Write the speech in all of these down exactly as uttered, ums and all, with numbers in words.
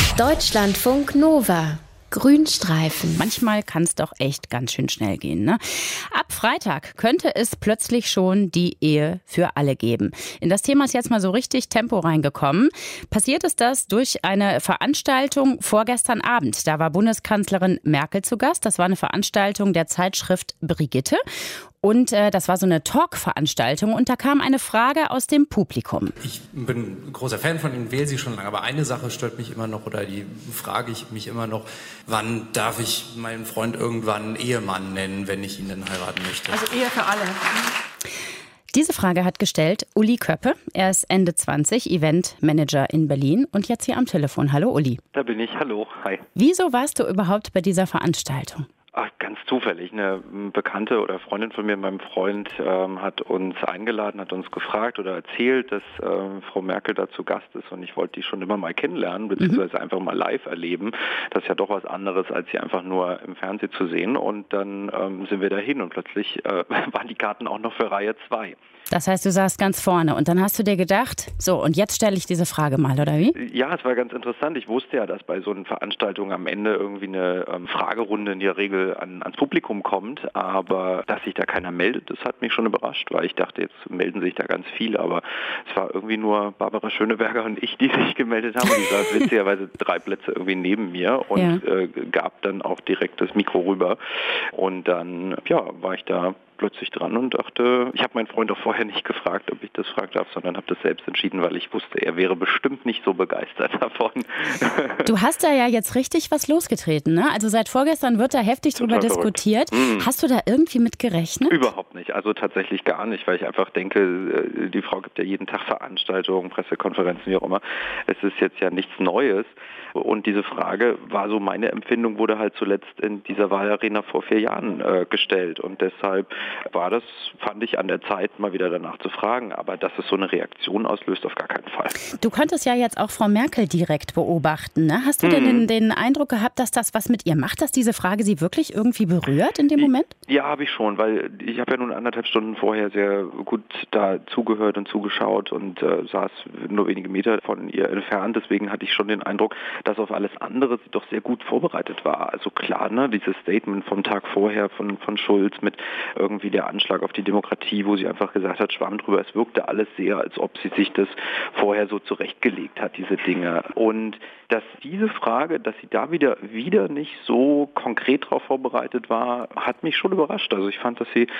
Deutschlandfunk Nova. Grünstreifen. Manchmal kann es doch echt ganz schön schnell gehen, ne? Ab Freitag könnte es plötzlich schon die Ehe für alle geben. In das Thema ist jetzt mal so richtig Tempo reingekommen. Passiert ist das durch eine Veranstaltung vorgestern Abend. Da war Bundeskanzlerin Merkel zu Gast. Das war eine Veranstaltung der Zeitschrift Brigitte. Und äh, das war so eine Talk-Veranstaltung und da kam eine Frage aus dem Publikum. Ich bin ein großer Fan von Ihnen, wähle Sie schon lange, aber eine Sache stört mich immer noch oder die frage ich mich immer noch, wann darf ich meinen Freund irgendwann Ehemann nennen, wenn ich ihn denn heiraten möchte? Also Ehe für alle. Diese Frage hat gestellt Uli Köppe. Er ist Ende zwanzig, Eventmanager in Berlin und jetzt hier am Telefon. Hallo Uli. Da bin ich, hallo, hi. Wieso warst du überhaupt bei dieser Veranstaltung? Ach, ganz zufällig. Eine Bekannte oder Freundin von mir, meinem Freund, ähm, hat uns eingeladen, hat uns gefragt oder erzählt, dass äh, Frau Merkel da zu Gast ist und ich wollte die schon immer mal kennenlernen, beziehungsweise mhm. einfach mal live erleben. Das ist ja doch was anderes, als sie einfach nur im Fernsehen zu sehen und dann ähm, sind wir dahin und plötzlich äh, waren die Karten auch noch für Reihe zwei. Das heißt, du saßt ganz vorne und dann hast du dir gedacht, so und jetzt stelle ich diese Frage mal, oder wie? Ja, es war ganz interessant. Ich wusste ja, dass bei so einer Veranstaltung am Ende irgendwie eine ähm, Fragerunde in der Regel an, ans Publikum kommt, aber dass sich da keiner meldet, das hat mich schon überrascht, weil ich dachte, jetzt melden sich da ganz viele, aber es war irgendwie nur Barbara Schöneberger und ich, die sich gemeldet haben und die saß witzigerweise drei Plätze irgendwie neben mir und ja. äh, gab dann auch direkt das Mikro rüber und dann, ja, war ich da plötzlich dran und dachte, ich habe meinen Freund auch vorher nicht gefragt, ob ich das fragen darf, sondern habe das selbst entschieden, weil ich wusste, er wäre bestimmt nicht so begeistert davon. Du hast da ja jetzt richtig was losgetreten, ne? Also seit vorgestern wird da heftig drüber Total diskutiert. Mhm. Hast du da irgendwie mit gerechnet? Überhaupt nicht, also tatsächlich gar nicht, weil ich einfach denke, die Frau gibt ja jeden Tag Veranstaltungen, Pressekonferenzen, wie auch immer. Es ist jetzt ja nichts Neues und diese Frage war so, meine Empfindung wurde halt zuletzt in dieser Wahlarena vor vier Jahren äh, gestellt und deshalb war das, fand ich an der Zeit, mal wieder danach zu fragen. Aber dass es so eine Reaktion auslöst, auf gar keinen Fall. Du konntest ja jetzt auch Frau Merkel direkt beobachten, ne? Hast du hm. denn den, den Eindruck gehabt, dass das was mit ihr macht, dass diese Frage sie wirklich irgendwie berührt in dem Moment? Ja, habe ich schon, weil ich habe ja nun anderthalb Stunden vorher sehr gut da zugehört und zugeschaut und äh, saß nur wenige Meter von ihr entfernt. Deswegen hatte ich schon den Eindruck, dass auf alles andere sie doch sehr gut vorbereitet war. Also klar, ne, dieses Statement vom Tag vorher von, von Schulz mit irgendwie wie der Anschlag auf die Demokratie, wo sie einfach gesagt hat, schwamm drüber. Es wirkte alles sehr, als ob sie sich das vorher so zurechtgelegt hat, diese Dinge. Und dass diese Frage, dass sie da wieder, wieder nicht so konkret darauf vorbereitet war, hat mich schon überrascht. Also ich fand, dass sie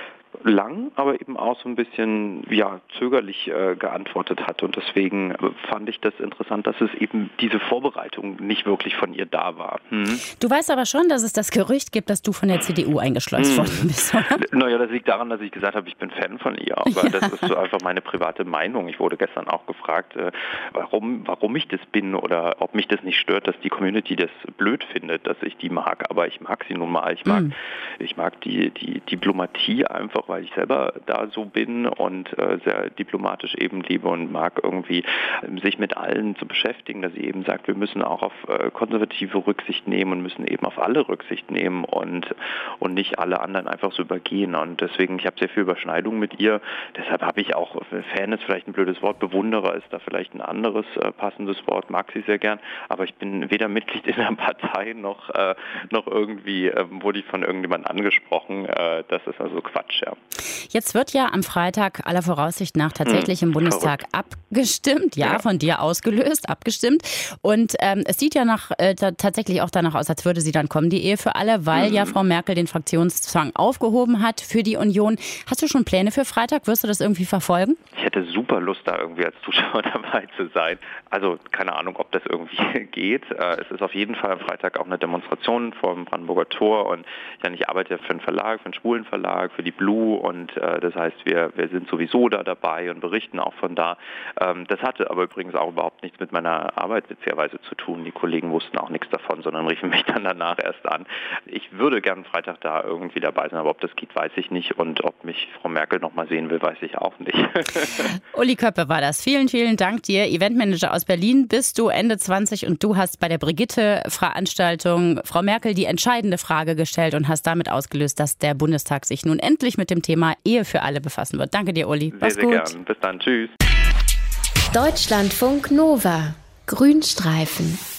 lang, aber eben auch so ein bisschen ja, zögerlich äh, geantwortet hat. Und deswegen fand ich das interessant, dass es eben diese Vorbereitung nicht wirklich von ihr da war. Hm. Du weißt aber schon, dass es das Gerücht gibt, dass du von der C D U eingeschleust hm. worden bist, oder? Naja, das liegt daran, dass ich gesagt habe, ich bin Fan von ihr. Aber ja. das ist so einfach meine private Meinung. Ich wurde gestern auch gefragt, äh, warum, warum ich das bin oder ob mich das nicht stört, dass die Community das blöd findet, dass ich die mag. Aber ich mag sie nun mal. Ich mag, hm. ich mag die, die Diplomatie einfach, weil ich selber da so bin und äh, sehr diplomatisch eben liebe und mag irgendwie äh, sich mit allen zu beschäftigen, dass sie eben sagt, wir müssen auch auf äh, Konservative Rücksicht nehmen und müssen eben auf alle Rücksicht nehmen und, und nicht alle anderen einfach so übergehen. Und deswegen, ich habe sehr viel Überschneidung mit ihr. Deshalb habe ich auch, Fan ist vielleicht ein blödes Wort, Bewunderer ist da vielleicht ein anderes äh, passendes Wort, mag sie sehr gern, aber ich bin weder Mitglied in der Partei noch, äh, noch irgendwie äh, wurde ich von irgendjemandem angesprochen. Äh, das ist also Quatsch, ja. Jetzt wird ja am Freitag aller Voraussicht nach tatsächlich hm, im Bundestag verrückt. abgestimmt, ja, ja, von dir ausgelöst, abgestimmt. Und ähm, es sieht ja nach, äh, tatsächlich auch danach aus, als würde sie dann kommen, die Ehe für alle, weil hm. ja Frau Merkel den Fraktionszwang aufgehoben hat für die Union. Hast du schon Pläne für Freitag? Wirst du das irgendwie verfolgen? Ich hätte super Lust, da irgendwie als Zuschauer dabei zu sein. Also keine Ahnung, ob das irgendwie geht. Es ist auf jeden Fall am Freitag auch eine Demonstration vor dem Brandenburger Tor. Und ja, ich arbeite ja für einen Verlag, für einen schwulen Verlag, für die Blue. Und äh, das heißt, wir, wir sind sowieso da dabei und berichten auch von da. Ähm, das hatte aber übrigens auch überhaupt nichts mit meiner Arbeit witzigerweise zu tun. Die Kollegen wussten auch nichts davon, sondern riefen mich dann danach erst an. Ich würde gern Freitag da irgendwie dabei sein, aber ob das geht, weiß ich nicht. Und ob mich Frau Merkel noch mal sehen will, weiß ich auch nicht. Uli Köppe war das. Vielen, vielen Dank dir. Eventmanager aus Berlin bist du, Ende zwanzig, und du hast bei der Brigitte-Veranstaltung Frau Merkel die entscheidende Frage gestellt und hast damit ausgelöst, dass der Bundestag sich nun endlich mit dem Thema Ehe für alle befassen wird. Danke dir, Uli. Mach's sehr, sehr gut. Gern. Bis dann. Tschüss. Deutschlandfunk Nova. Grünstreifen.